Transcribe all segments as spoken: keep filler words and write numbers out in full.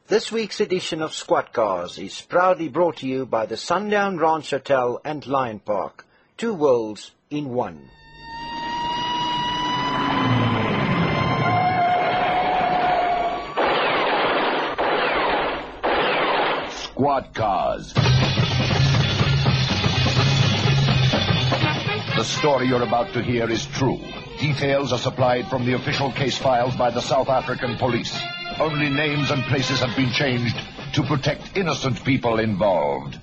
This week's edition of Squad Cars is proudly brought to you by the Sundown Ranch Hotel and Lion Park. Two worlds in one. Squad Cars. The story you're about to hear is true. Details are supplied from the official case files by the South African police. Only names and places have been changed to protect innocent people involved.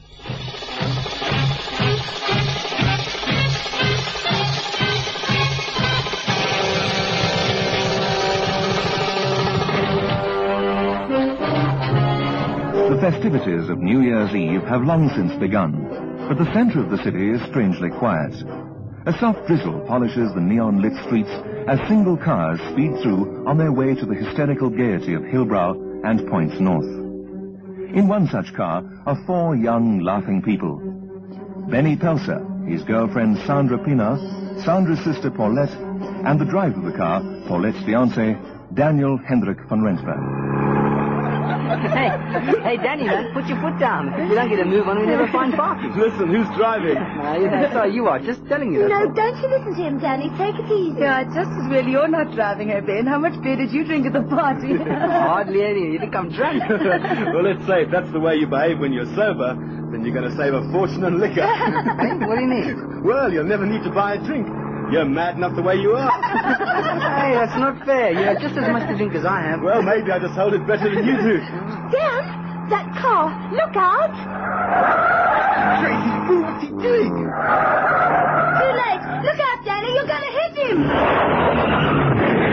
The festivities of New Year's Eve have long since begun, but the center of the city is strangely quiet. A soft drizzle polishes the neon-lit streets as single cars speed through on their way to the hysterical gaiety of Hillbrow and Points North. In one such car are four young, laughing people. Benny Pelser, his girlfriend Sandra Pina, Sandra's sister Paulette, and the driver of the car, Paulette's fiancé, Daniel Hendrik van Rensburg. Hey, hey, Danny, man, put your foot down. If you don't get a move on, we never find parking. Listen, who's driving? Uh, yeah, so you are, just telling you that. No, don't you listen to him, Danny. Take it easy. Yeah, just as well you're not driving her, Ben. How much beer did you drink at the party? Hardly any. You think I'm drunk? Well, let's say if that's the way you behave when you're sober, then you're going to save a fortune on liquor. Hey, what do you mean? Well, you'll never need to buy a drink. You're mad enough the way you are. Hey, that's not fair. You have just as much to drink as I have. Well, maybe I just hold it better than you do. Dan, that car. Look out. Crazy fool, what's he doing? Too late. Look out, Danny. You're going to hit him.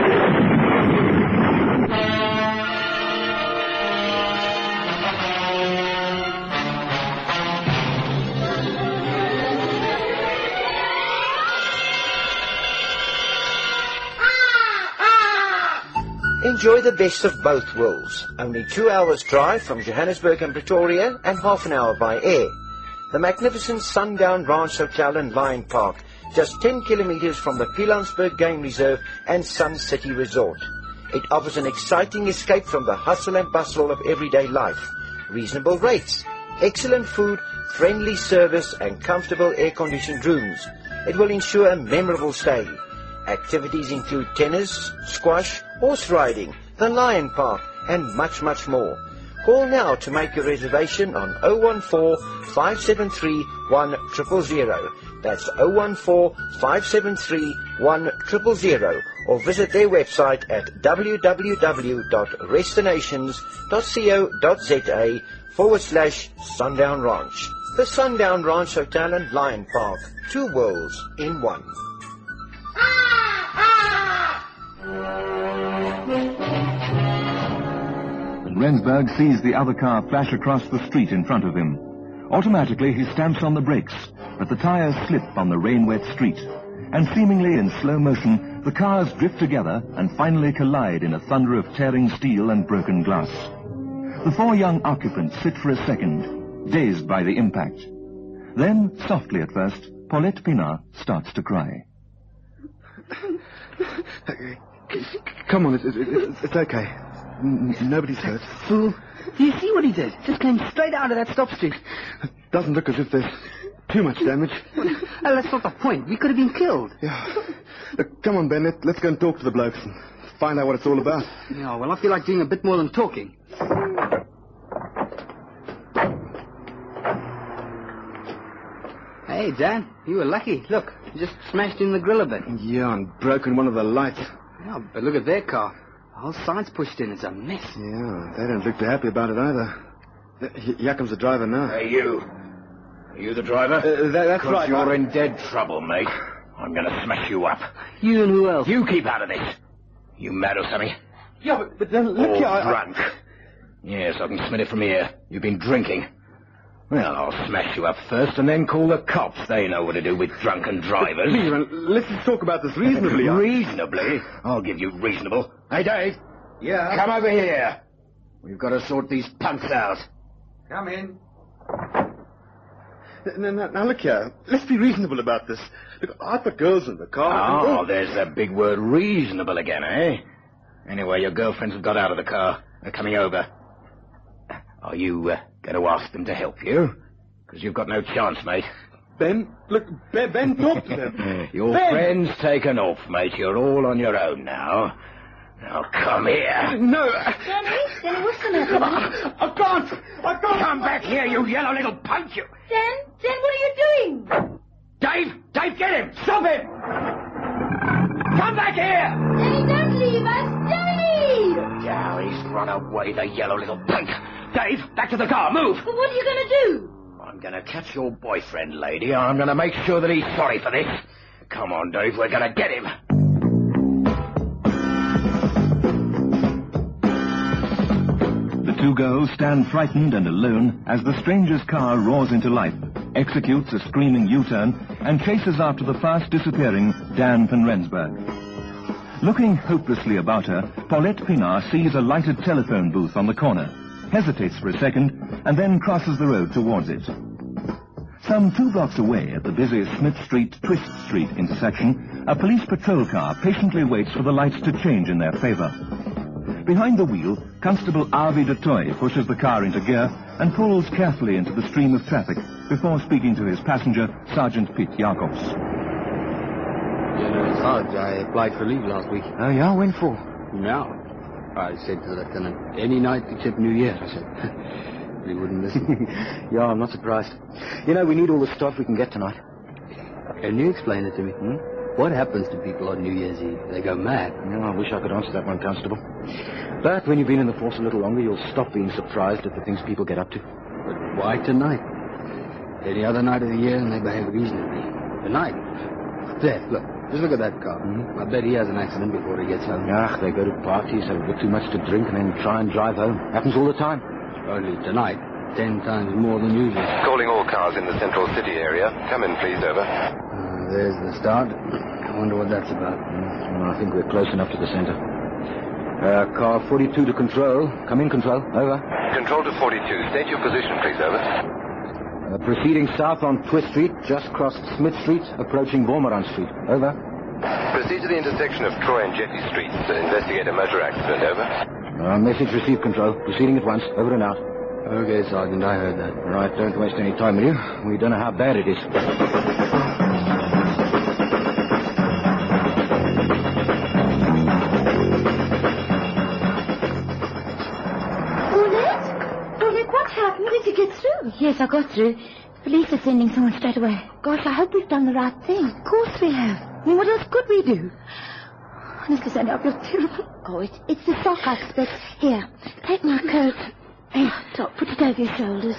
Enjoy the best of both worlds. Only two hours drive from Johannesburg and Pretoria and half an hour by air. The magnificent Sundown Ranch Hotel and Lion Park, just ten kilometers from the Pilanesberg Game Reserve and Sun City Resort. It offers an exciting escape from the hustle and bustle of everyday life. Reasonable rates, excellent food, friendly service and comfortable air-conditioned rooms. It will ensure a memorable stay. Activities include tennis, squash, horse riding, the Lion Park, and much, much more. Call now to make your reservation on oh one four, five seven three, one zero zero zero. That's oh one four, five seven three, one zero zero zero. Or visit their website at w w w dot restinations dot co dot za forward slash Sundown Ranch. The Sundown Ranch Hotel and Lion Park. Two worlds in one. Rensburg sees the other car flash across the street in front of him. Automatically, he stamps on the brakes, but the tires slip on the rain-wet street. And seemingly in slow motion, the cars drift together and finally collide in a thunder of tearing steel and broken glass. The four young occupants sit for a second, dazed by the impact. Then, softly at first, Paulette Pina starts to cry. Come on, it's, it's, it's okay. N- nobody's hurt. Fool. Do you see what he did? Just came straight out of that stop street. It doesn't look as if there's too much damage. Well, that's not the point. We could have been killed. Yeah. Look, come on, Ben. Let, let's go and talk to the blokes and find out what it's all about. Yeah, well, I feel like doing a bit more than talking. Hey, Dan, you were lucky. Look, you just smashed in the grill a bit. Yeah, and broken one of the lights. Yeah, but look at their car. The whole side's pushed in. It's a mess. Yeah, they don't look too happy about it either. H- Here comes the driver now. Hey, you. Are you the driver? Uh, that, that's right. You're in dead trouble, mate. I'm going to smash you up. You and who else? You keep out of this. You mad or something? Yeah, but, but then look All here. I, drunk. Yes, I can smell it from here. You've been drinking. Well, I'll smash you up first and then call the cops. They know what to do with drunken drivers. Please, man, let's just talk about this reasonably. Reasonably? I'll give you reasonable. Hey, Dave. Yeah? Come over here. We've got to sort these punks out. Come in. Now, now, now, look here. Let's be reasonable about this. Look, I've got girls in the car. Oh, there's that big word reasonable again, eh? Anyway, your girlfriends have got out of the car. They're coming over. Are you uh, going to ask them to help you? Because you've got no chance, mate. Ben, look, Ben, ben talk to them. Your Ben. friend's taken off, mate. You're all on your own now. Now come here. No. Danny, Danny, what's going to happen? I, I can't. I can't. Come back here, you yellow little punk. You. Dan, Dan, what are you doing? Dave, Dave, get him. Stop him. Come back here. Danny, don't leave us. Danny! Now he's run away, the yellow little punk. Dave, back to the car. Move. But what are you going to do? I'm going to catch your boyfriend, lady. I'm going to make sure that he's sorry for this. Come on, Dave. We're going to get him. The two girls stand frightened and alone as the stranger's car roars into life, executes a screaming U-turn, and chases after the fast disappearing Dan van Rensburg. Looking hopelessly about her, Paulette Pinard sees a lighted telephone booth on the corner, hesitates for a second, and then crosses the road towards it. Some two blocks away at the busy Smith Street-Twist Street intersection, a police patrol car patiently waits for the lights to change in their favor. Behind the wheel, Constable Arvi de Toy pushes the car into gear and pulls carefully into the stream of traffic before speaking to his passenger, Sergeant Piet Jacobs. You know, Sarge, I applied for leave last week. Oh, yeah? When for? Now. I said to the lieutenant, any night except New Year, I said. He wouldn't listen. Yeah, I'm not surprised. You know, we need all the stuff we can get tonight. Can you explain it to me? Hmm? What happens to people on New Year's Eve? They go mad. No, I wish I could answer that one, Constable. But when you've been in the force a little longer, you'll stop being surprised at the things people get up to. But why tonight? Any other night of the year, and they behave reasonably. Tonight? There, look. Just look at that car. Mm-hmm. I bet he has an accident before he gets home. Ah, they go to parties, have a bit too much to drink, and then try and drive home. Happens all the time. Only tonight. Ten times more than usual. Calling all cars in the central city area. Come in, please, over. Uh, there's the start. I wonder what that's about. Mm, well, I think we're close enough to the center. Uh, car forty-two to control. Come in, control. Over. Control to forty-two. State your position, please, over. Uh, proceeding south on Twist Street, just crossed Smith Street, approaching Beaumont Street. Over. Proceed to the intersection of Troy and Jetty Streets to investigate a motor accident. Over. Uh, message received, control. Proceeding at once. Over and out. Okay, Sergeant, I heard that. Right, don't waste any time with you. We don't know how bad it is. Paulette? Paulette, what happened? Did you get through? Yes, I got through. Police are sending someone straight away. Gosh, I hope we've done the right thing. Of course we have. I mean, what else could we do? Honestly, Sandy, I feel terrible. Oh, it, it's the sock, I expect. Here, take my coat. Hey, Doc, put it over your shoulders.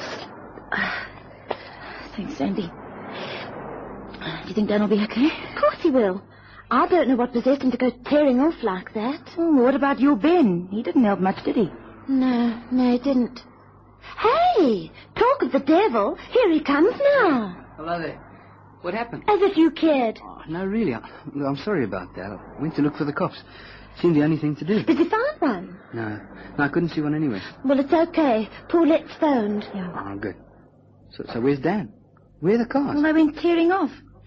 Thanks, Sandy. Do you think Dan will be okay? Of course he will. I don't know what possessed him to go tearing off like that. Oh, what about your Ben? He didn't help much, did he? No, no, he didn't. Hey, talk of the devil. Here he comes now. Hello there. What happened? As if you cared. Oh, no, really. I, I'm sorry about that. I went to look for the cops. Seemed the only thing to do. Did you find one? No. No, I couldn't see one anywhere. Well, it's okay. Paulette's phoned. Yeah. Oh, good. So, so where's Dan? Where are the cars? Well, they went tearing off.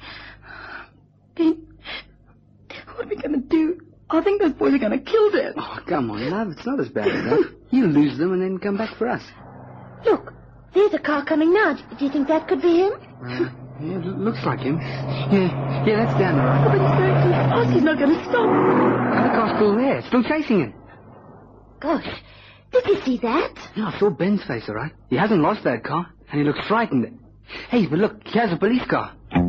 Ben, what are we going to do? I think those boys are going to kill Dan. Oh, come on, love. It's not as bad as that. He'll lose them and then come back for us. Look, there's a car coming now. Do you think that could be him? Uh, yeah, it looks like him. Yeah, yeah, that's Dan, all right. Oh, but he's going too fast. He's not going to stop. The car's still there. Still chasing him. Gosh, did you see that? Yeah, I saw Ben's face, all right. He hasn't lost that car, and he looks frightened. Hey, but look, he has a police car.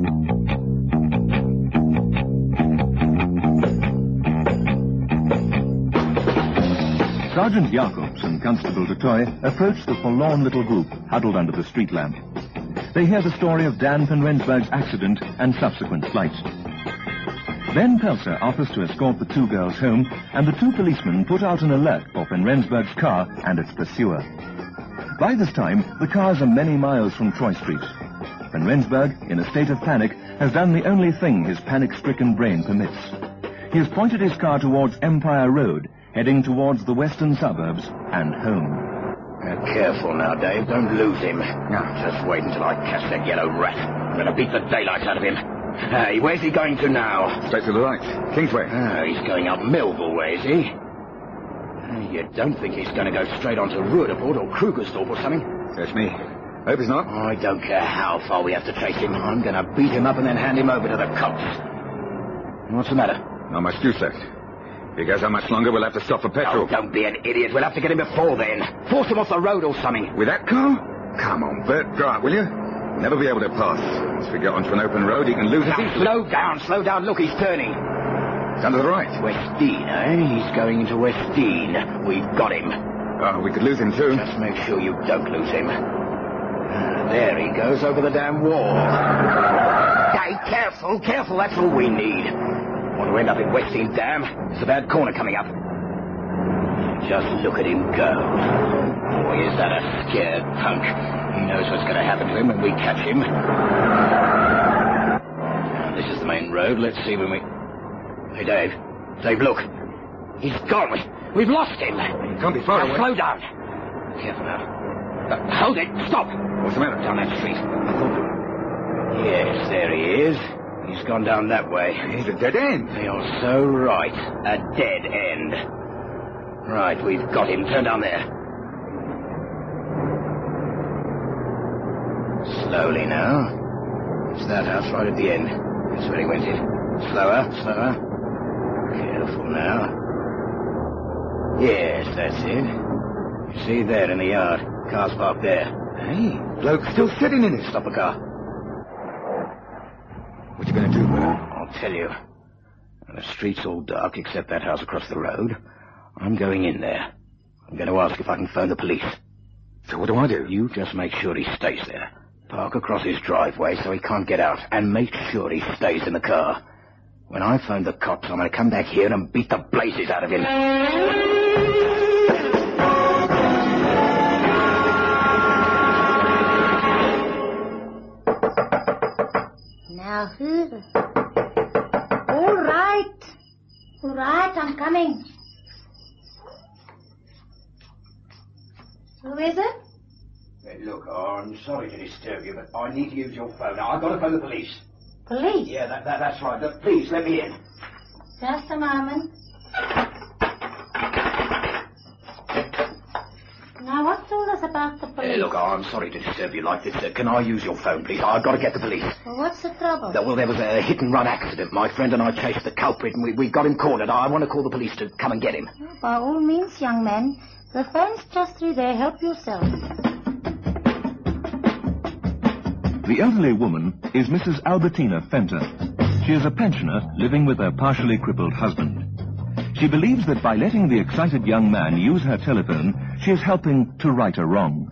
Sergeant Jacobs and Constable Dutoy approach the forlorn little group huddled under the street lamp. They hear the story of Dan van Rensburg's accident and subsequent flight. Ben Pelser offers to escort the two girls home, and the two policemen put out an alert for van Rensburg's car and its pursuer. By this time, the cars are many miles from Troy Street. Van Rensburg, in a state of panic, has done the only thing his panic-stricken brain permits. He has pointed his car towards Empire Road, heading towards the western suburbs and home. Uh, careful now, Dave. Don't lose him. No, just wait until I catch that yellow rat. I'm going to beat the daylight out of him. Hey, where's he going to now? Straight to the right. Kingsway. Ah, he's going up Millville way, is he? You don't think he's going to go straight on to Ruhrport or Krugersdorf or something? Search me. Hope he's not. I don't care how far we have to chase him. I'm going to beat him up and then hand him over to the cops. What's the matter? Not much juice left. If he goes how much longer, we'll have to stop for petrol. Oh, don't be an idiot. We'll have to get him before then. Force him off the road or something. With that car? Come on, Bert. Go up, will you? We'll never be able to pass. Once we get onto an open road, he can lose now, us easily. Slow down, slow down. Look, he's turning. It's under the right. Westdean, eh? He's going into Westdean. We've got him. Oh, we could lose him too. Just make sure you don't lose him. Ah, there he goes over the damn wall. Hey, careful, careful. That's all we need. Want to end up in Westdean Dam? There's a bad corner coming up. Just look at him go. Boy, is that a scared punk. He knows what's going to happen to him when we catch him. Now, this is the main road. Let's see when we... Hey, Dave. Dave, look. He's gone. We, we've lost him. He can't be far now, away. Slow down. Careful now. Uh, hold it. Stop. What's the matter? Down that street. Yes, there he is. He's gone down that way. He's a dead end. You're so right. A dead end. Right, we've got him. Turn down there. Slowly now. It's that house right at the end. That's where he went in. Slower, slower. Careful now. Yes, that's it. You see there in the yard. Car's parked there. Hey, bloke's still sitting in it. Stop the car. What you going to do, Bert? I'll tell you. The street's all dark except that house across the road. I'm going in there. I'm going to ask if I can phone the police. So what do I do? You just make sure he stays there. Park across his driveway so he can't get out. And make sure he stays in the car. When I phone the cops, I'm going to come back here and beat the blazes out of him. Now, who's it? All right. All right, I'm coming. Who is it? Hey, look, oh, I'm sorry to disturb you, but I need to use your phone. Now, I've got to phone the police. Police? Yeah, that, that, that's right. Look, please, let me in. Just a moment. Now, what's all this about the police? Hey, look, oh, I'm sorry to disturb you like this. Uh, can I use your phone, please? I've got to get the police. Well, what's the trouble? Uh, well, there was a hit-and-run accident. My friend and I chased the culprit, and we, we got him cornered. I want to call the police to come and get him. Oh, by all means, young man. The phone's just through there. Help yourself. The elderly woman is Missus Albertina Fenter. She is a pensioner living with her partially crippled husband. She believes that by letting the excited young man use her telephone, she is helping to right a wrong.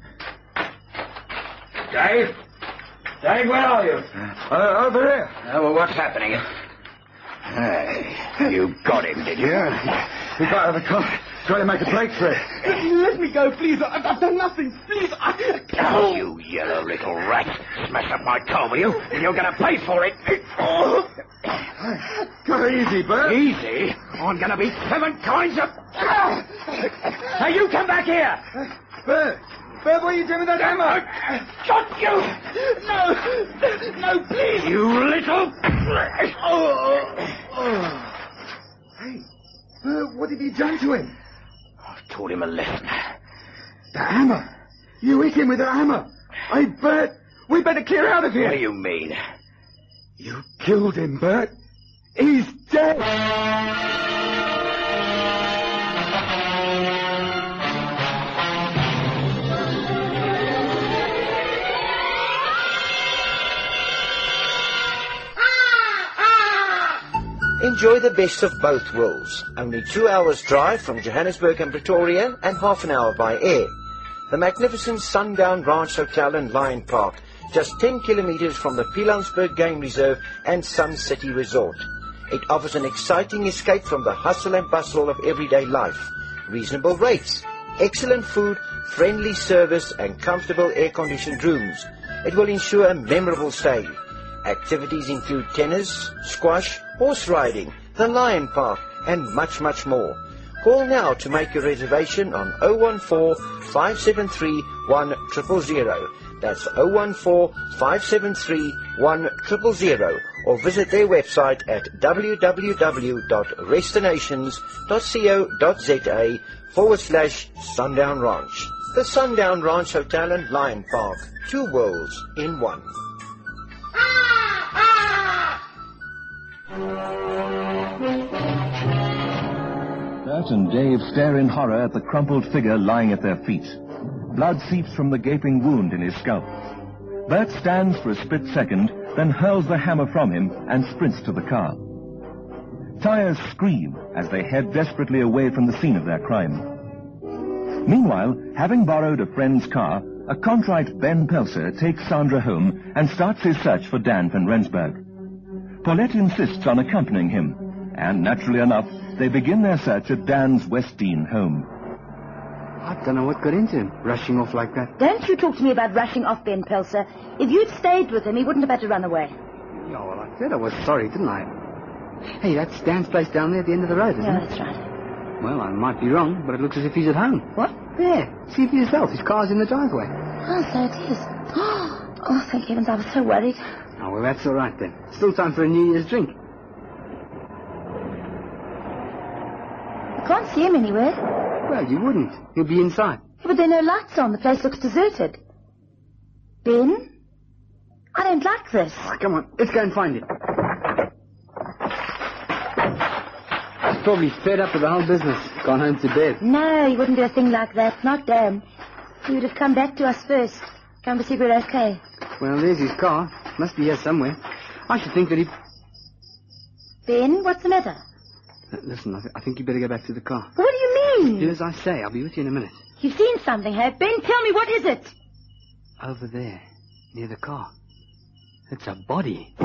Dave? Dave, where are you? Uh, over here. Oh, well, what's happening? Hey, you got him, did you? He got out of the car. Trying to make a break for it. Let me go, please. I've, I've done nothing. Please. I... Oh, you yellow little rat. Smash up my car, will you? And you're going to pay for it. Oh. Go easy, Bert. Easy? I'm going to be seven kinds of... Now, you come back here. Bert. Bert, what are you doing with that hammer? Shot you! No. No, please. You little... Oh. Oh. Hey, Bert, what have you done to him? I've taught him a lesson. The hammer. You hit him with a hammer. Hey, Bert, we better clear out of here. What do you mean? You killed him, Bert. He's dead. Enjoy the best of both worlds. Only two hours drive from Johannesburg and Pretoria and half an hour by air. The magnificent Sundown Ranch Hotel and Lion Park, just ten kilometers from the Pilanesberg Game Reserve and Sun City Resort. It offers an exciting escape from the hustle and bustle of everyday life. Reasonable rates, excellent food, friendly service and comfortable air-conditioned rooms. It will ensure a memorable stay. Activities include tennis, squash, horse riding, the Lion Park, and much, much more. Call now to make your reservation on oh one four, five seven three, one zero zero zero. That's oh one four, five seven three, one zero zero zero. or visit their website at www.restinations.co.za forward slash Sundown Ranch. The Sundown Ranch Hotel and Lion Park. Two worlds in one. Bert and Dave stare in horror at the crumpled figure lying at their feet. Blood seeps from the gaping wound in his scalp. Bert stands for a split second, then hurls the hammer from him and sprints to the car. Tires scream as they head desperately away from the scene of their crime. Meanwhile, having borrowed a friend's car, a contrite Ben Pelser takes Sandra home and starts his search for Dan van Rensburg. Paulette insists on accompanying him, and naturally enough, they begin their search at Dan's Westdean home. I don't know what got into him, rushing off like that. Don't you talk to me about rushing off, Ben Pelser. If you'd stayed with him, he wouldn't have had to run away. Yeah, well, I said I was sorry, didn't I? Hey, that's Dan's place down there at the end of the road, isn't Yeah, it? that's right. Well, I might be wrong, but it looks as if he's at home. What? There. See for yourself. His car's in the driveway. Oh, so it is. Oh, thank heavens, I was so worried. Oh, well, that's all right then. Still time for a New Year's drink. I can't see him anywhere. Well, you wouldn't. He'll be inside. Yeah, but there are no lights on. The place looks deserted. Ben? I don't like this. Oh, come on. Let's go and find him. He's probably fed up with the whole business. Gone home to bed. No, he wouldn't do a thing like that. Not Dan. He would have come back to us first. Come to see if we're okay. Well, there's his car. Must be here somewhere. I should think that he... Ben, what's the matter? Uh, listen, I, th- I think you better go back to the car. What do you mean? Do as I say. I'll be with you in a minute. You've seen something, have Ben? Tell me, what is it? Over there, near the car. It's a body.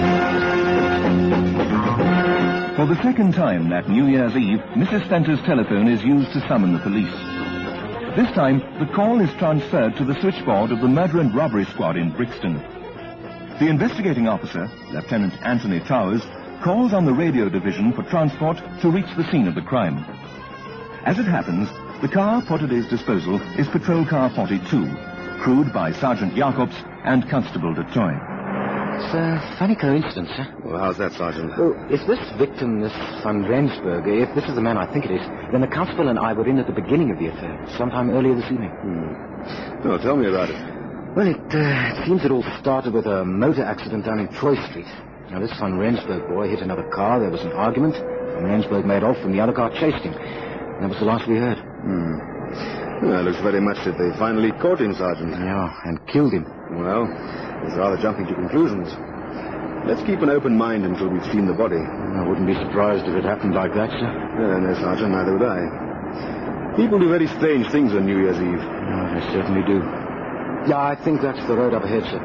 For the second time that New Year's Eve, Missus Fenter's telephone is used to summon the police. This time, the call is transferred to the switchboard of the murder and robbery squad in Brixton. The investigating officer, Lieutenant Anthony Towers, calls on the radio division for transport to reach the scene of the crime. As it happens, the car put at his disposal is Patrol Car forty-two, crewed by Sergeant Jacobs and Constable de Troy. It's a funny coincidence, sir. Well, how's that, Sergeant? Well, if this victim, this Van Rensburg, if this is the man I think it is, then the constable and I were in at the beginning of the affair, sometime earlier this evening. Hmm. No, tell me about it. Well, it, uh, it seems it all started with a motor accident down in Troy Street. Now, this Van Rensburg boy hit another car, there was an argument, Van Rensburg made off, and the other car chased him. And that was the last we heard. Hmm. Well, it looks very much that they finally caught him, Sergeant. Yeah, and killed him. Well, it's rather jumping to conclusions. Let's keep an open mind until we've seen the body. I wouldn't be surprised if it happened like that, sir. Uh, no, Sergeant, neither would I. People do very strange things on New Year's Eve. Oh, they certainly do. Yeah, I think that's the road up ahead, sir.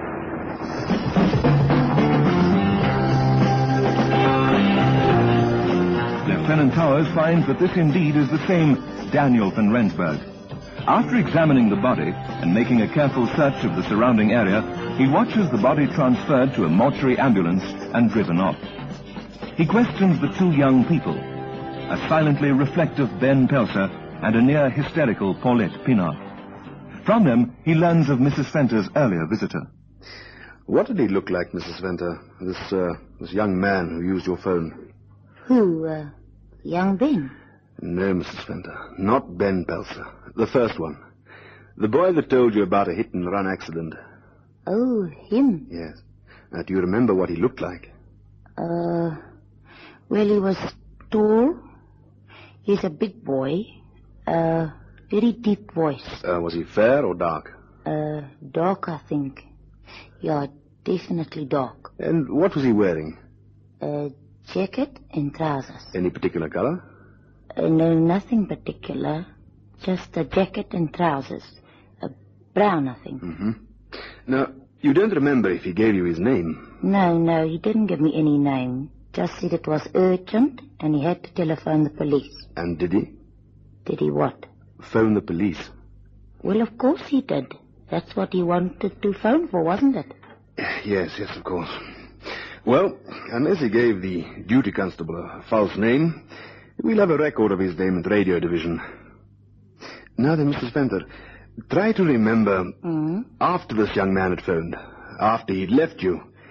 Lieutenant Towers finds that this indeed is the same Daniel van Rensburg. After examining the body and making a careful search of the surrounding area, he watches the body transferred to a mortuary ambulance and driven off. He questions the two young people, a silently reflective Ben Pelser and a near-hysterical Paulette Pinard. From them, he learns of Missus Fenter's earlier visitor. What did he look like, Missus Fenter? This, uh, this young man who used your phone? Who, uh, young Ben? No, Missus Fenter. Not Ben Pelser. The first one. The boy that told you about a hit-and-run accident. Oh, him? Yes. Now, do you remember what he looked like? Uh, well, he was tall. He's a big boy. Uh, very deep voice. Uh, was he fair or dark? Uh, dark, I think. Yeah, definitely dark. And what was he wearing? A jacket and trousers. Any particular color? Uh, no, nothing particular. Just a jacket and trousers. Uh, brown, I think. Mm-hmm. Now, you don't remember if he gave you his name? No, no, he didn't give me any name. Just said it was urgent and he had to telephone the police. And did he? Did he what? Phone the police. Well, of course he did. That's what he wanted to phone for, wasn't it? Yes, yes, of course. Well, unless he gave the duty constable a false name, we'll have a record of his name at radio division. Now then, Missus Fenter, try to remember, mm-hmm. after this young man had phoned, after he'd left you,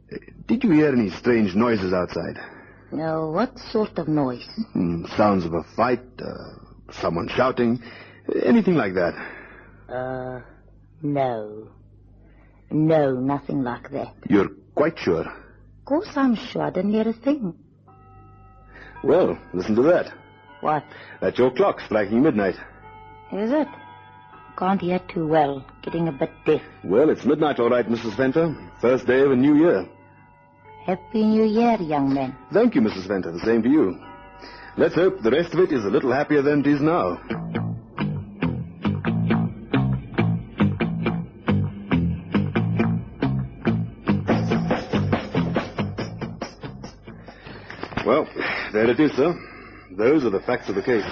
Did you hear any strange noises outside? No, what sort of noise? Hmm, sounds of a fight, uh, someone shouting, anything like that? Uh, no. No, nothing like that. You're quite sure? Of course I'm sure. I didn't hear a thing. Well, listen to that. What? That's your clock striking midnight. Is it? Can't hear too well. Getting a bit deaf. Well, it's midnight all right, Missus Venter. First day of a new year. Happy New Year, young man. Thank you, Missus Venter. The same to you. Let's hope the rest of it is a little happier than it is now. Well, there it is, sir. Those are the facts of the case.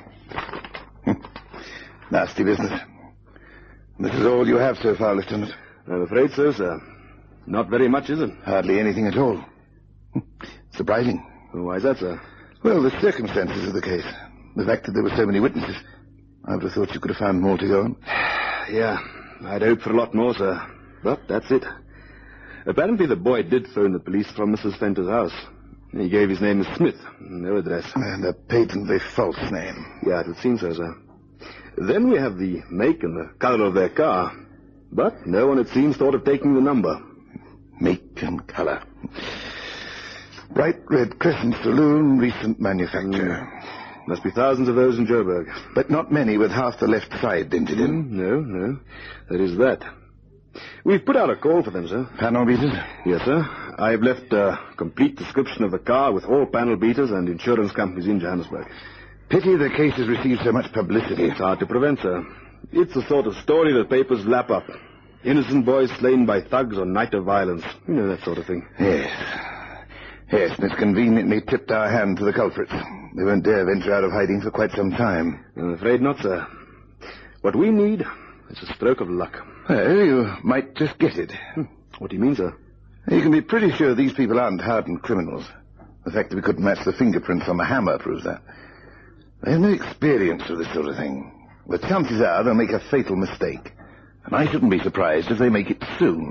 Nasty business. This is all you have so far, Lieutenant? I'm afraid so, sir. Not very much, is it? Hardly anything at all. Surprising. Well, why is that, sir? Well, the circumstances of the case. The fact that there were so many witnesses. I would have thought you could have found more to go on. Yeah, I'd hoped for a lot more, sir. But that's it. Apparently the boy did phone the police from Missus Venter's house. He gave his name as Smith, no address. And a patently false name. Yeah, it would seem so, sir. Then we have the make and the color of their car. But no one, it seems, thought of taking the number. Make and color. Bright red Crescent Saloon, recent manufacture. Mm. Must be thousands of those in Joburg. But not many with half the left side dented in. Mm, no, no. There is that. We've put out a call for them, sir. Panel beaters? Yes, sir. I've left a complete description of the car with all panel beaters and insurance companies in Johannesburg. Pity the case has received so much publicity. It's hard to prevent, sir. It's the sort of story that papers lap up. Innocent boys slain by thugs on night of violence. You know, that sort of thing. Yes. Yes, and it's conveniently tipped our hand to the culprits. They won't dare venture out of hiding for quite some time. I'm afraid not, sir. What we need is a stroke of luck. Well, you might just get it. What do you mean, sir? You can be pretty sure these people aren't hardened criminals. The fact that we couldn't match the fingerprints on the hammer proves that. They have no experience with this sort of thing. But chances are they'll make a fatal mistake. And I shouldn't be surprised if they make it soon.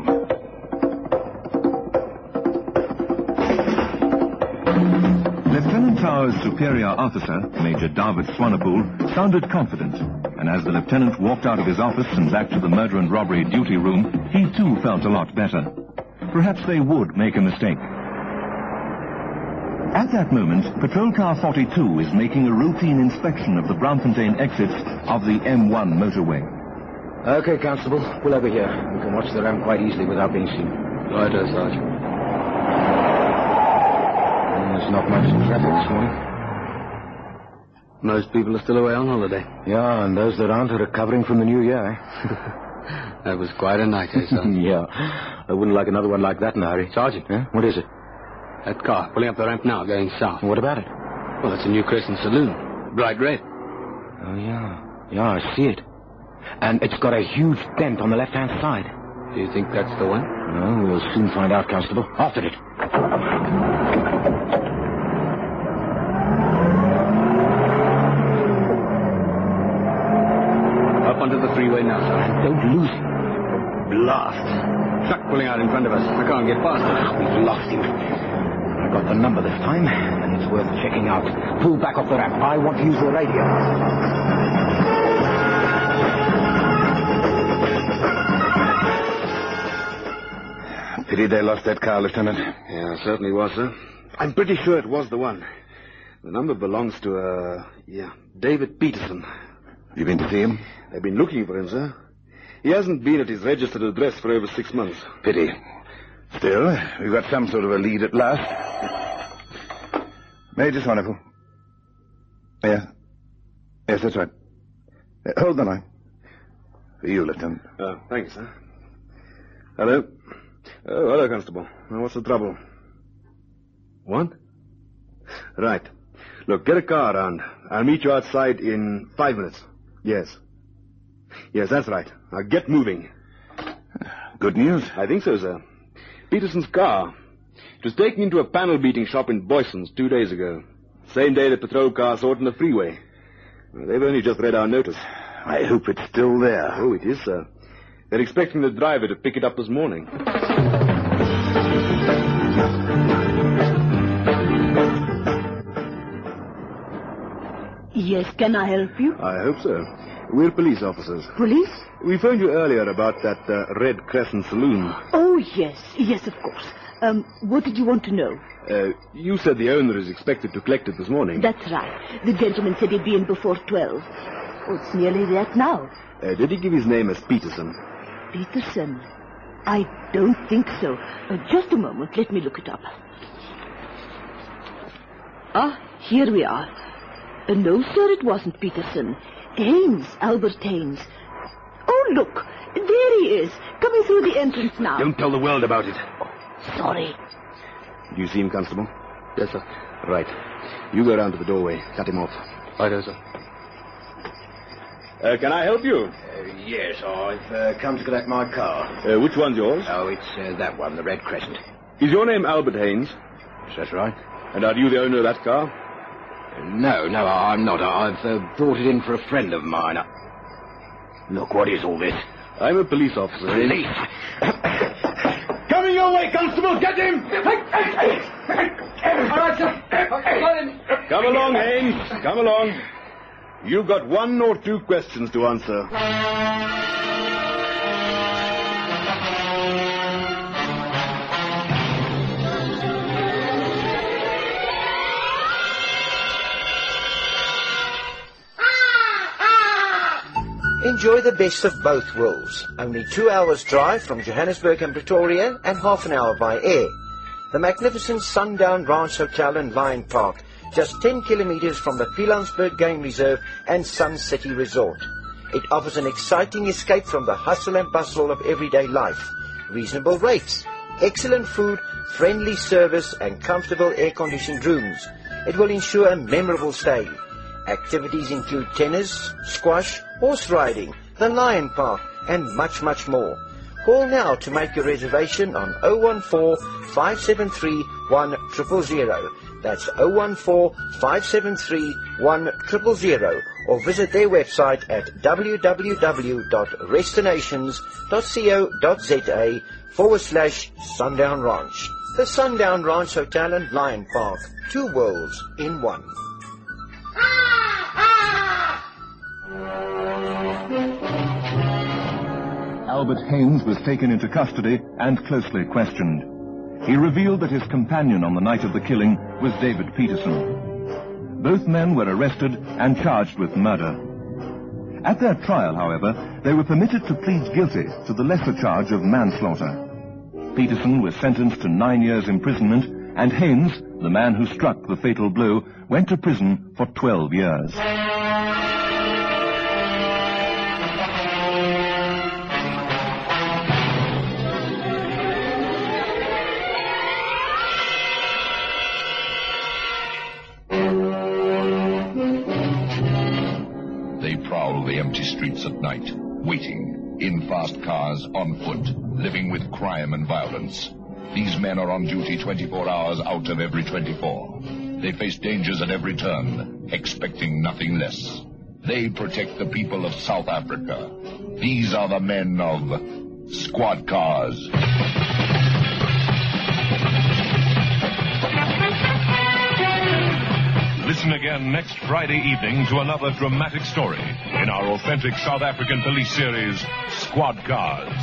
Lieutenant Tower's superior officer, Major David Swanepoel, sounded confident. And as the lieutenant walked out of his office and back to the murder and robbery duty room, he too felt a lot better. Perhaps they would make a mistake. At that moment, Patrol Car forty-two is making a routine inspection of the Braamfontein exits of the M one motorway. Okay, Constable. Pull over here. We can watch the ramp quite easily without being seen. Righto, Sergeant. There's not much traffic this morning. Most people are still away on holiday. Yeah, and those that aren't are recovering from the new year. That was quite a night, eh, son? Yeah. I wouldn't like another one like that in a hurry. Sergeant. Yeah? What is it? That car, pulling up the ramp now, going south. What about it? Well, it's a new Crescent Saloon. Bright red. Oh, yeah. Yeah, I see it. And it's got a huge dent on the left-hand side. Do you think that's the one? No, we'll soon find out, Constable. After it. Up onto the freeway now, Sergeant. Don't lose him. Blast. Truck pulling out in front of us. I can't get past it. We've lost him. I got the number this time, and it's worth checking out. Pull back off the ramp. I want to use the radio. Pity they lost that car, Lieutenant. Yeah, it certainly was, sir. I'm pretty sure it was the one. The number belongs to, uh, yeah, David Peterson. You been to see him? They've been looking for him, sir. He hasn't been at his registered address for over six months. Pity. Still, we've got some sort of a lead at last. Major Swanepoel. Yes. Yes, that's right. Uh, hold the line. For you, Lieutenant. Uh, thanks, sir. Hello. Oh, hello, Constable. Now, what's the trouble? What? Right. Look, get a car around. I'll meet you outside in five minutes. Yes. Yes, that's right. Now, get moving. Good news? I think so, sir. Peterson's car. It was taken into a panel beating shop in Boyson's two days ago. Same day the patrol car saw it on the freeway. Well, they've only just read our notice. I hope it's still there. Oh, it is, sir. They're expecting the driver to pick it up this morning. Yes, can I help you? I hope so. We're police officers. Police? We phoned you earlier about that uh, Red Crescent Saloon. Oh, yes. Yes, of course. Um, what did you want to know? Uh, you said the owner is expected to collect it this morning. That's right. The gentleman said he'd be in before twelve. Oh, it's nearly that now. Uh, did he give his name as Peterson? Peterson? I don't think so. Uh, just a moment. Let me look it up. Ah, here we are. Uh, no, sir, it wasn't Peterson. Haynes, Albert Haynes. Oh, look. There he is, coming through the entrance now. Don't tell the world about it. Sorry. Do you see him, Constable? Yes, sir. Right. You go round to the doorway. Cut him off. Righto, sir. Uh, can I help you? Uh, yes, I've uh, come to collect my car. Uh, which one's yours? Oh, it's uh, that one, the Red Crescent. Is your name Albert Haynes? Yes, that's right. And are you the owner of that car? Uh, no, no, I'm not. I've uh, brought it in for a friend of mine. I... Look, what is all this? I'm a police officer. Police? Coming your way, Constable! Get him! All right, sir. Got him. Come along, Haynes. Come along. You've got one or two questions to answer. Enjoy the best of both worlds. Only two hours drive from Johannesburg and Pretoria and half an hour by air. The magnificent Sundown Ranch Hotel and Lion Park, just ten kilometers from the Pilanesberg Game Reserve and Sun City Resort. It offers an exciting escape from the hustle and bustle of everyday life. Reasonable rates, excellent food, friendly service and comfortable air-conditioned rooms. It will ensure a memorable stay. Activities include tennis, squash, horse riding, the Lion Park, and much, much more. Call now to make your reservation on oh one four, five seven three, one zero zero zero. That's oh one four, five seven three, one zero zero zero. Or visit their website at w w w dot restinations dot co dot za forward slash Sundown Ranch. The Sundown Ranch Hotel and Lion Park. Two worlds in one. Albert Haynes was taken into custody and closely questioned. He revealed that his companion on the night of the killing was David Peterson. Both men were arrested and charged with murder. At their trial, however, they were permitted to plead guilty to the lesser charge of manslaughter. Peterson was sentenced to nine years' imprisonment, and Haynes, the man who struck the fatal blow, went to prison for twelve years. The empty streets at night, waiting, in fast cars, on foot, living with crime and violence. These men are on duty twenty-four hours out of every twenty-four. They face dangers at every turn, expecting nothing less. They protect the people of South Africa. These are the men of Squad Cars. Listen again next Friday evening to another dramatic story in our authentic South African police series, Squad Cars.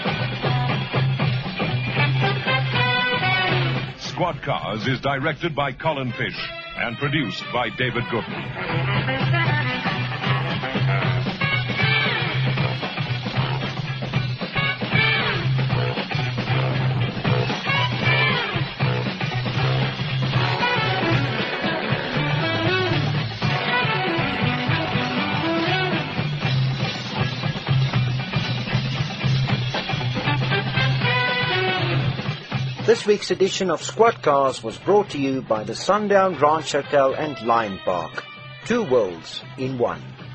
Squad Cars is directed by Colin Fish and produced by David Gooden. This week's edition of Squad Cars was brought to you by the Sundown Ranch Hotel and Lion Park. Two worlds in one.